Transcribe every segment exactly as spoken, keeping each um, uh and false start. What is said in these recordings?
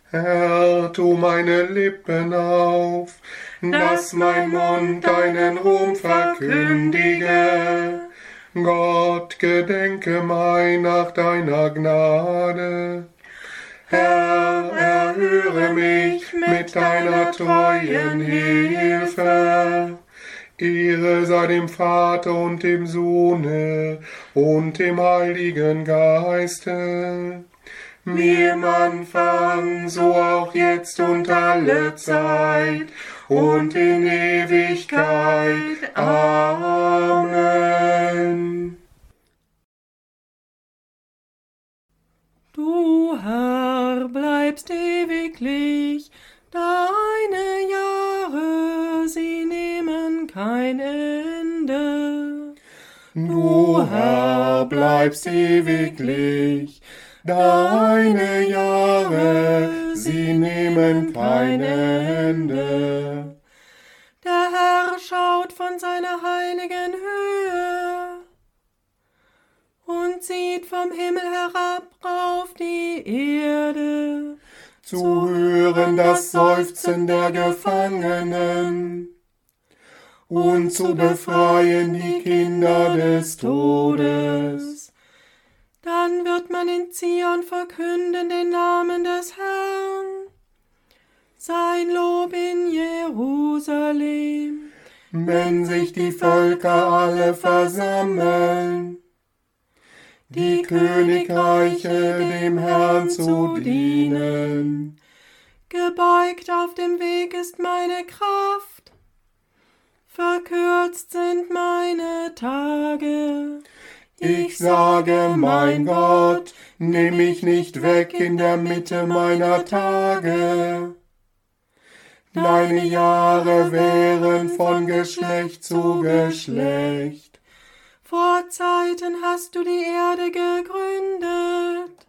Herr, tu meine Lippen auf, dass mein Mund deinen Ruhm verkündige. Gott, gedenke mein nach deiner Gnade. Herr, erhöre mich mit deiner treuen Hilfe. Ehre sei dem Vater und dem Sohne und dem Heiligen Geiste, wie im Anfang, so auch jetzt und alle Zeit und in Ewigkeit. Amen. Du, Herr, bleibst ewiglich, deine Jahre, sie nehmen kein Ende. Du, Herr, bleibst ewiglich, deine Jahre, sie nehmen kein Ende. Der Herr schaut von seiner heiligen Höhe und sieht vom Himmel herab auf die Erde, zu hören das Seufzen der Gefangenen und zu befreien die Kinder des Todes. Dann wird man in Zion verkünden den Namen des Herrn, sein Lob in Jerusalem. Wenn sich die Völker alle versammeln, die Königreiche dem Herrn zu dienen. Gebeugt auf dem Weg ist meine Kraft, verkürzt sind meine Tage. Ich sage, mein Gott, nimm mich nicht weg in der Mitte meiner Tage. Deine Jahre wären von Geschlecht zu Geschlecht. Vor Zeiten hast du die Erde gegründet,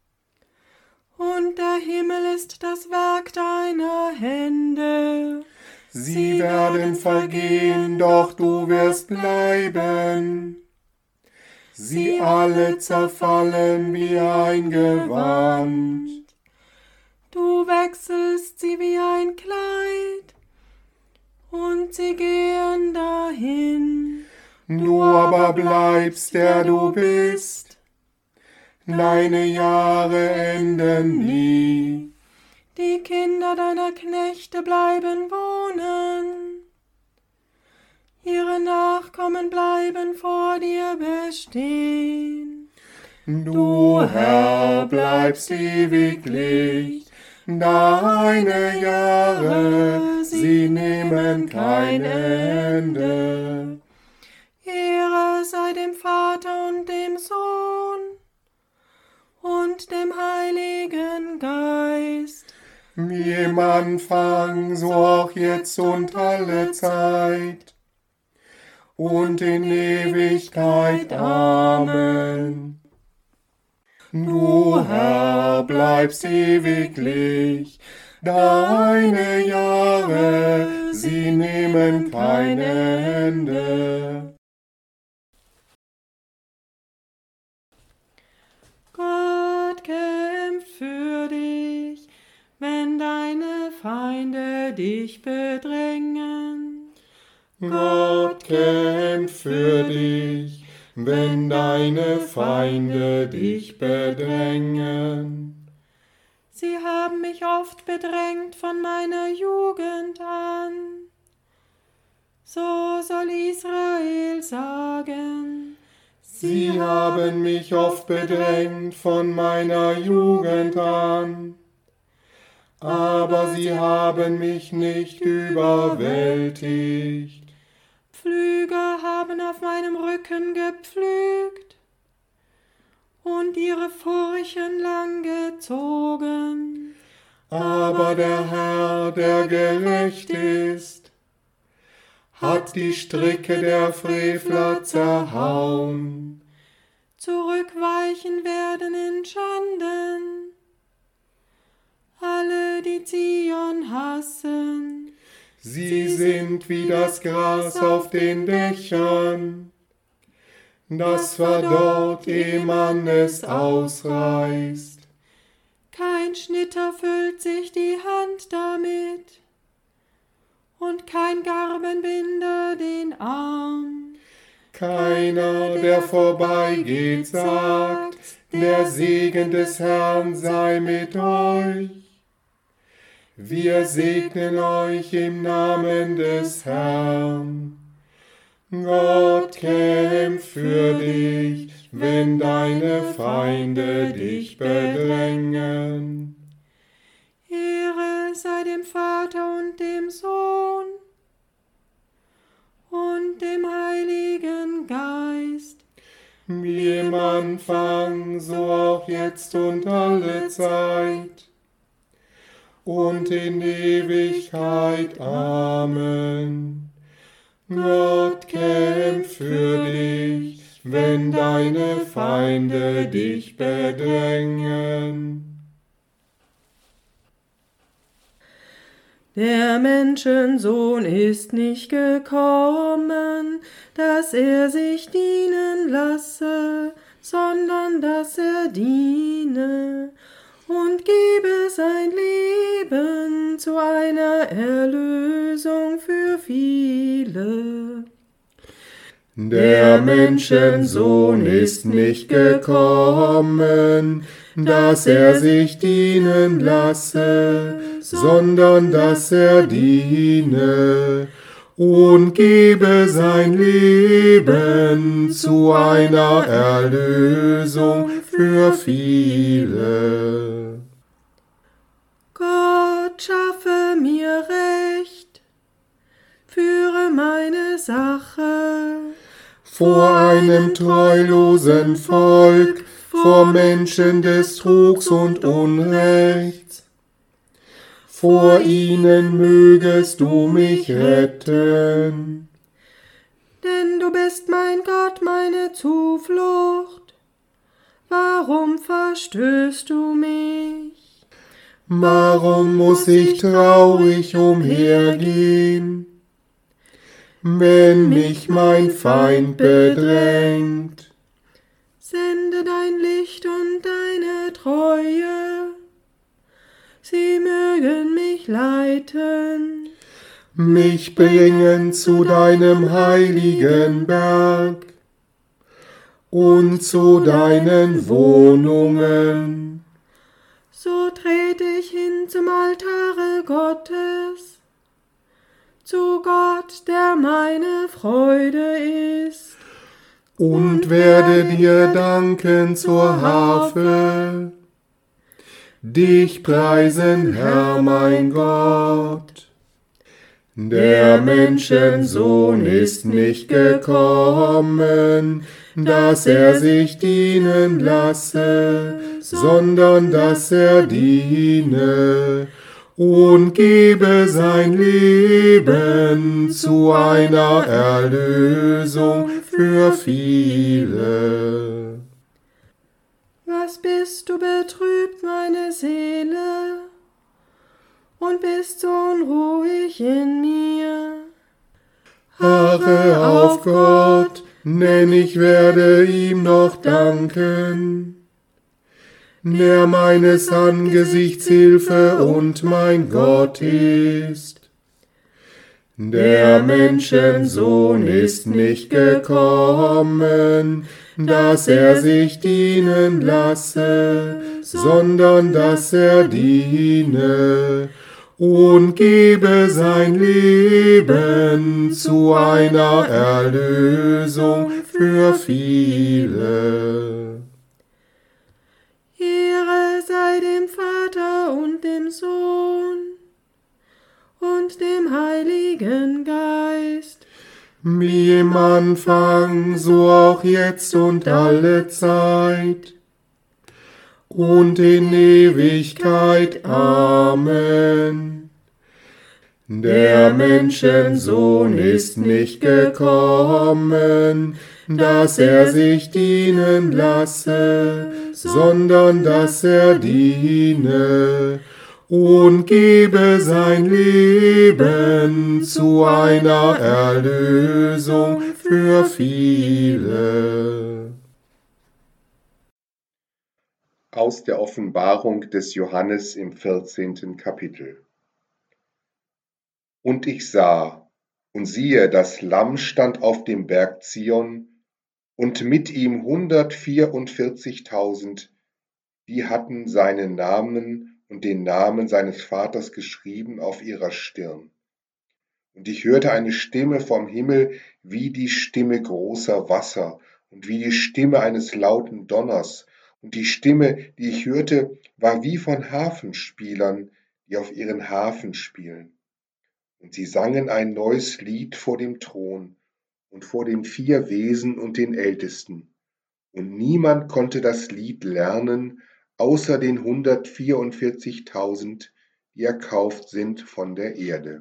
und der Himmel ist das Werk deiner Hände. Sie werden vergehen, doch du wirst bleiben. Sie alle zerfallen wie ein Gewand. Du wechselst sie wie ein Kleid, und sie gehen dahin. Du aber bleibst, der du bist. Deine Jahre enden nie. Die Kinder deiner Knechte bleiben wohnen. Ihre Nachkommen bleiben vor dir bestehen. Du, Herr, bleibst ewiglich. Deine Jahre, sie nehmen kein Ende. Ehre sei dem Vater und dem Sohn und dem Heiligen Geist. Wie im Anfang, so auch jetzt und alle Zeit und in Ewigkeit. Amen. Du, Herr, bleibst ewiglich, deine Jahre, sie nehmen kein Ende. Gott kämpft für dich, wenn deine Feinde dich bedrängen. Gott kämpft für dich, wenn deine Feinde dich bedrängen. Sie haben mich oft bedrängt von meiner Jugend an. So soll Israel sagen. Sie haben mich oft bedrängt von meiner Jugend an, aber sie haben mich nicht überwältigt. Pflüger haben auf meinem Rücken gepflügt und ihre Furchen lang gezogen. Aber der Herr, der gerecht ist, hat die Stricke der Frevler zerhauen. Zurückweichen werden in Schanden alle, die Zion hassen. Sie sind wie das Gras auf den Dächern, das verdorrt, ehe man es ausreißt. Kein Schnitter füllt sich die Hand damit und kein Garbenbinder den Arm. Keiner, der vorbeigeht, sagt, der Segen des Herrn sei mit euch. Wir segnen euch im Namen des Herrn. Gott kämpft für dich, wenn deine Feinde dich bedrängen. Ehre sei dem Vater und dem Sohn und dem Heiligen Geist. Wie im Anfang, so auch jetzt und alle Zeit und in Ewigkeit. Amen. Gott kämpft für dich, wenn deine Feinde dich bedrängen. Der Menschensohn ist nicht gekommen, dass er sich dienen lasse, sondern dass er diene und gebe sein Leben zu einer Erlösung für viele. Der Menschensohn ist nicht gekommen, dass er sich dienen lasse, sondern dass er diene und gebe sein Leben zu einer Erlösung für viele. Gott, schaffe mir Recht, führe meine Sache vor einem treulosen Volk, vor Menschen des Trugs und Unrechts. Vor ihnen mögest du mich retten. Denn du bist mein Gott, meine Zuflucht. Warum verstößt du mich? Warum muss ich traurig umhergehen, wenn mich mein Feind bedrängt? Sende dein Licht und deine Treue, sie mögen mich leiten, mich bringen zu deinem heiligen Berg und zu deinen Wohnungen. So trete ich hin zum Altare Gottes, zu Gott, der meine Freude ist, und werde dir danken zur Harfe, dich preisen, Herr mein Gott. Der Menschensohn ist nicht gekommen, dass er sich dienen lasse, sondern dass er diene und gebe sein Leben zu einer Erlösung für viele. Was bist du betrübt, meine Seele, und bist so unruhig in mir? Harre auf Gott, denn ich werde ihm noch danken, der meines Angesichts Hilfe und mein Gott ist. Der Menschensohn ist nicht gekommen, dass er sich dienen lasse, sondern dass er diene und gebe sein Leben zu einer Erlösung für viele. Ehre sei dem Vater und dem Sohn und dem Heiligen Geist, Wie im Anfang, so auch jetzt und alle Zeit und in Ewigkeit. Amen. Der Menschensohn ist nicht gekommen, dass er sich dienen lasse, sondern dass er diene und gebe sein Leben zu einer Erlösung für viele. Aus der Offenbarung des Johannes im vierzehnten Kapitel. Und ich sah, und siehe, das Lamm stand auf dem Berg Zion, und mit ihm hundertvierundvierzigtausend, die hatten seinen Namen und den Namen seines Vaters geschrieben auf ihrer Stirn. Und ich hörte eine Stimme vom Himmel wie die Stimme großer Wasser und wie die Stimme eines lauten Donners. Und die Stimme, die ich hörte, war wie von Harfenspielern, die auf ihren Harfen spielen. Und sie sangen ein neues Lied vor dem Thron und vor den vier Wesen und den Ältesten. Und niemand konnte das Lied lernen, außer den hundertvierundvierzigtausend, die erkauft sind von der Erde.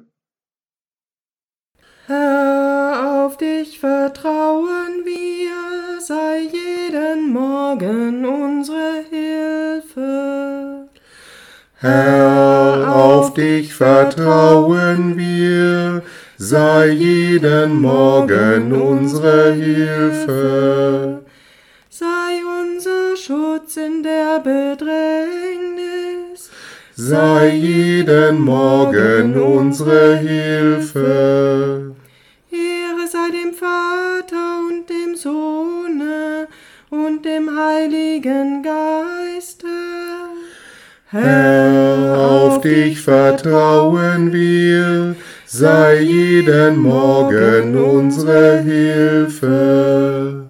Herr, auf dich vertrauen wir, sei jeden Morgen unsere Hilfe. Herr, auf dich vertrauen wir, sei jeden Morgen unsere Hilfe. Sei unser Schutz in der Bedrängnis, sei jeden Morgen unsere Hilfe. Ehre sei dem Vater und dem Sohne und dem Heiligen Geiste. Herr, auf dich vertrauen wir, sei jeden Morgen unsere Hilfe.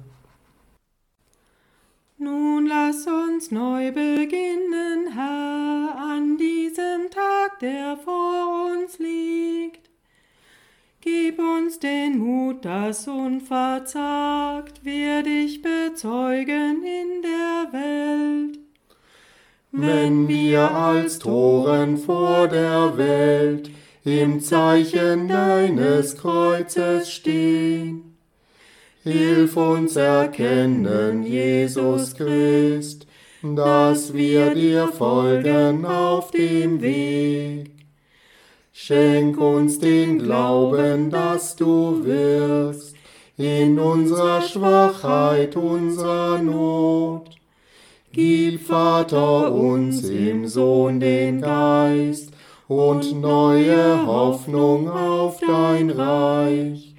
Nun lass uns neu beginnen, Herr, an diesem Tag, der vor uns liegt. Gib uns den Mut, dass unverzagt wir dich bezeugen in der Welt. Wenn wir als Toren vor der Welt im Zeichen deines Kreuzes stehen, hilf uns erkennen, Jesus Christ, dass wir dir folgen auf dem Weg. Schenk uns den Glauben, dass du wirkst in unserer Schwachheit, unserer Not. Gib, Vater, uns im Sohn den Geist und neue Hoffnung auf dein Reich.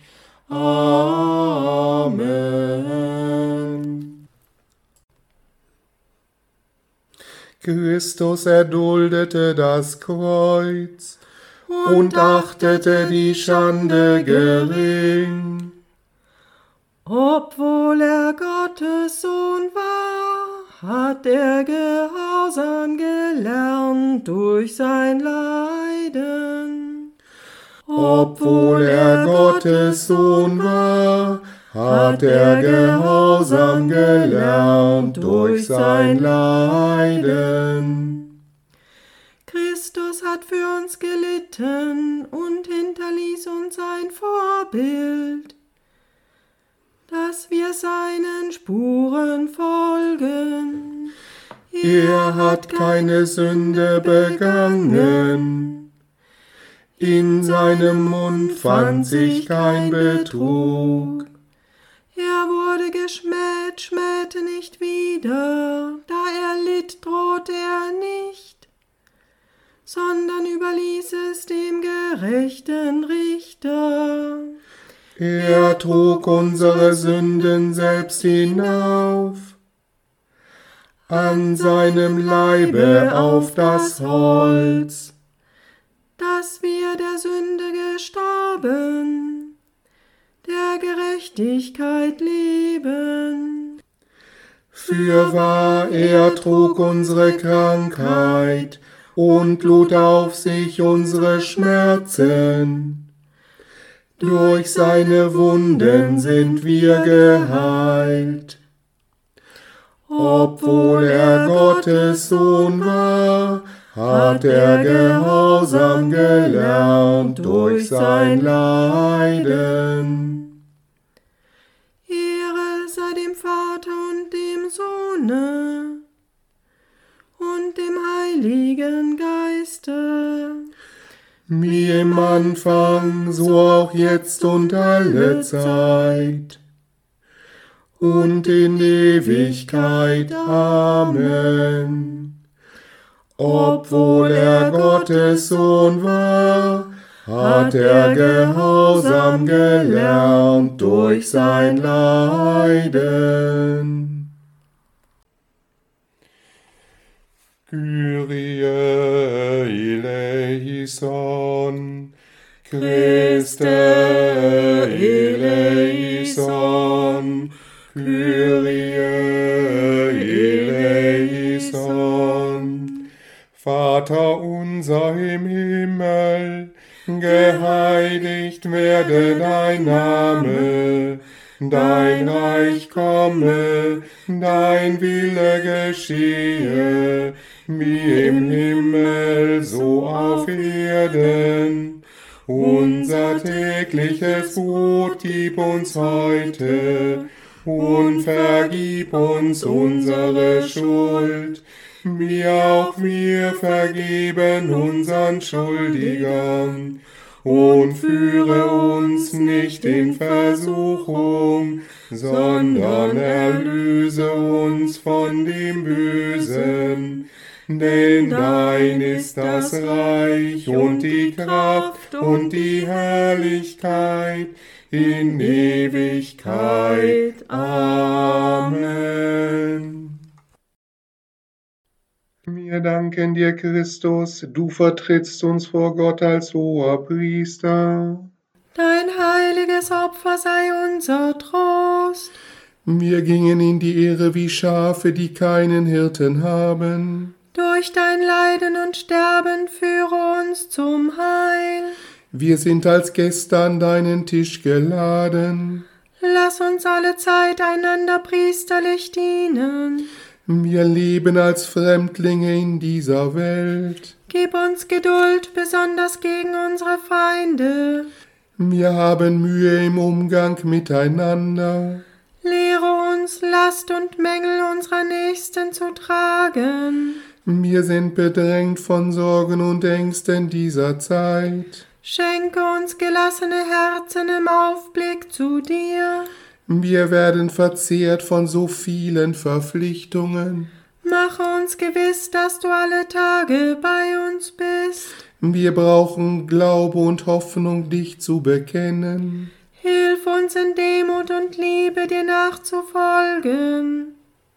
Amen. Christus erduldete das Kreuz und achtete die Schande gering. Obwohl er Gottes Sohn war, hat er Gehorsam gelernt durch sein Leiden. Obwohl er Gottes Sohn war, hat er Gehorsam gelernt durch sein Leiden. Christus hat für uns gelitten und hinterließ uns ein Vorbild, dass wir seinen Spuren folgen. Er hat keine Sünde begangen, in seinem Mund fand sich kein Betrug. Er wurde geschmäht, schmähte nicht wieder, da er litt, drohte er nicht, sondern überließ es dem gerechten Richter. Er trug unsere Sünden selbst hinauf, an seinem Leibe auf das Holz, dass wir der Sünde gestorben, der Gerechtigkeit leben. Fürwahr, er trug unsere Krankheit und lud auf sich unsere Schmerzen. Durch seine Wunden sind wir geheilt. Obwohl er Gottes Sohn war, hat er Gehorsam gelernt durch sein Leiden. Ehre sei dem Vater und dem Sohne und dem Heiligen Geiste, wie im Anfang, so auch jetzt und alle Zeit und in Ewigkeit. Amen. Obwohl er Gottes Sohn war, hat er Gehorsam gelernt durch sein Leiden. Kyrie eleison, Christe eleison, Kyrie eleison. Vater unser im Himmel, geheiligt werde dein Name, dein Reich komme, dein Wille geschehe, wie im Himmel, so auf Erden. Unser tägliches Brot gib uns heute und vergib uns unsere Schuld, wie auch wir vergeben unseren Schuldigern. Und führe uns nicht in Versuchung, sondern erlöse uns von dem Bösen. Denn dein ist das Reich und die Kraft und die Herrlichkeit in Ewigkeit. Amen. Wir danken dir, Christus, du vertrittst uns vor Gott als hoher Priester. Dein heiliges Opfer sei unser Trost. Wir gingen in die Irre wie Schafe, die keinen Hirten haben. Durch dein Leiden und Sterben führe uns zum Heil. Wir sind als Gäste an deinen Tisch geladen. Lass uns alle Zeit einander priesterlich dienen. Wir leben als Fremdlinge in dieser Welt. Gib uns Geduld, besonders gegen unsere Feinde. Wir haben Mühe im Umgang miteinander. Lehre uns, Last und Mängel unserer Nächsten zu tragen. Wir sind bedrängt von Sorgen und Ängsten dieser Zeit. Schenke uns gelassene Herzen im Aufblick zu dir. Wir werden verzehrt von so vielen Verpflichtungen. Mache uns gewiss, dass du alle Tage bei uns bist. Wir brauchen Glaube und Hoffnung, dich zu bekennen. Hilf uns in Demut und Liebe, dir nachzufolgen.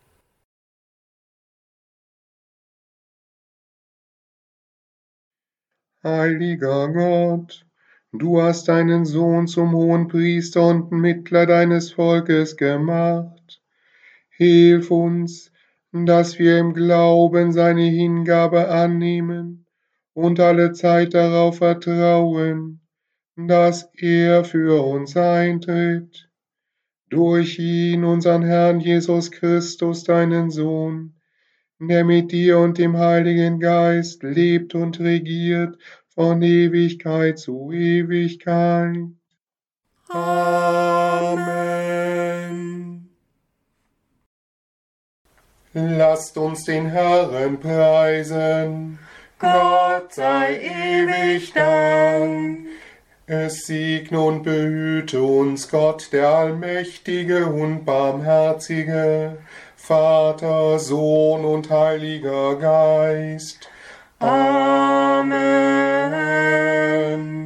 Heiliger Gott, du hast deinen Sohn zum Hohenpriester und Mittler deines Volkes gemacht. Hilf uns, dass wir im Glauben seine Hingabe annehmen und alle Zeit darauf vertrauen, dass er für uns eintritt. Durch ihn, unseren Herrn Jesus Christus, deinen Sohn, der mit dir und dem Heiligen Geist lebt und regiert von Ewigkeit zu Ewigkeit. Amen. Lasst uns den Herrn preisen. Gott sei ewig Dank. Es segne und behüte uns Gott, der Allmächtige und Barmherzige, Vater, Sohn und Heiliger Geist. Amen.